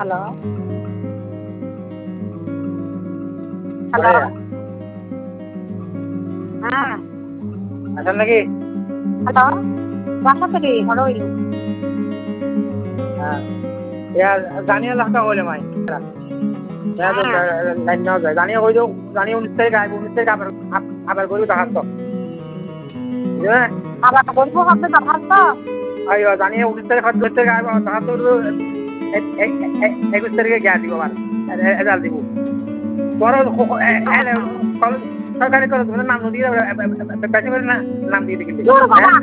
Hello hello হ্যাঁ আসেন নাকি? হ্যালো বাসা থেকে হরই হ্যাঁ জানিয়ে লাখটা হইলে মাই লাইন নেওয়া যায় জানিয়ে হয়ে যাও জানিয়ে 19 তারিখ আসবো 19 তারিখ আবার করবি দেখাস তো বুঝলেন আবার বলবো হবে দরখাস্ত আইও জানিয়ে 19 তারিখ 2 তারিখ আসবো দেখাস তো 21 তারিখে গ্যাস দিব আবার রেজাল্ট দিব বড় সরকারি করে নাম দিয়ে বেশি করে নাম দিয়ে দিবি